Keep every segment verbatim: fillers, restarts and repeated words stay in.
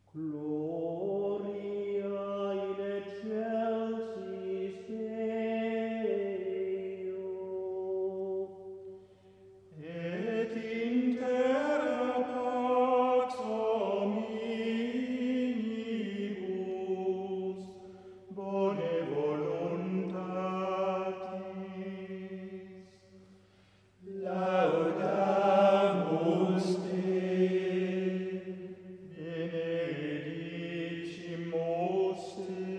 Gloria in excelsis Deo, et in terra pax hominibus, bone voluntatis. Laudamus Te, benedicimus Te,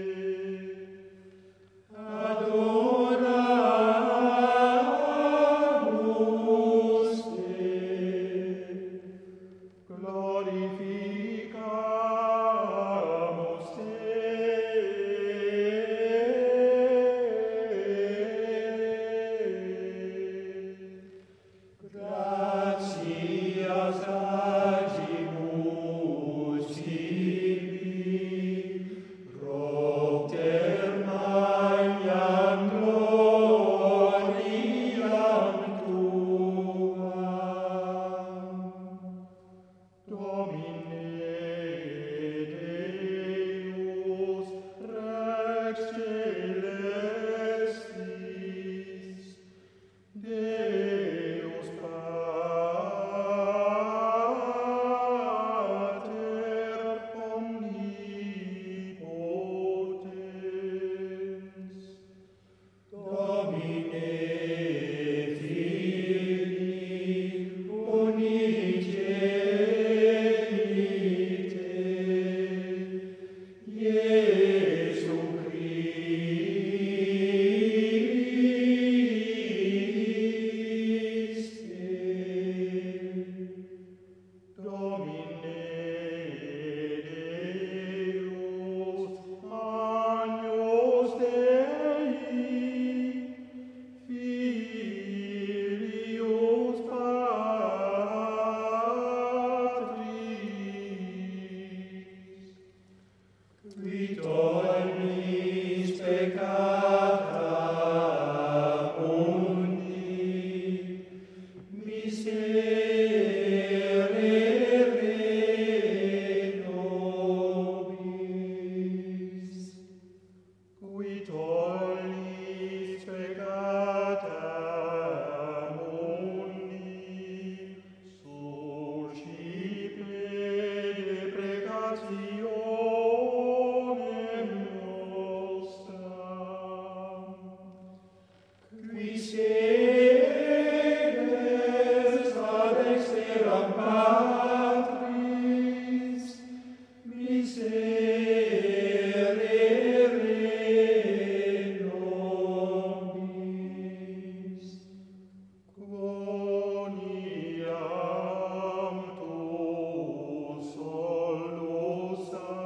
adoramus Te, glorificamus Te. Gratias agimus tibi, propter magnam gloriam tuam. Domine Deus, Rex celestis, Deus Pater omnipotens, Domine Filii unigenite, Iesu Christe, Domine Deus, Agnus Dei, Filius Patris, qui tollis peccata mundi, miserere nobis, qui tollis peccata mundi, suscipe deprecationem nostram, qui sedes ad exteram Patris, miserere nobis, quoniam tu solus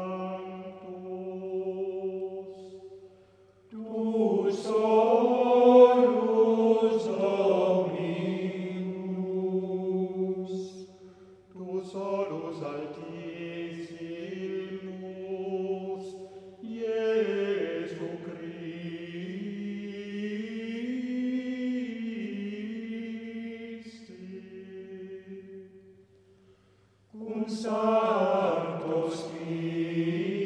sanctus, tu solus dominus, tu solus altissimus, Iesu Christe, cum Sancto Spiritus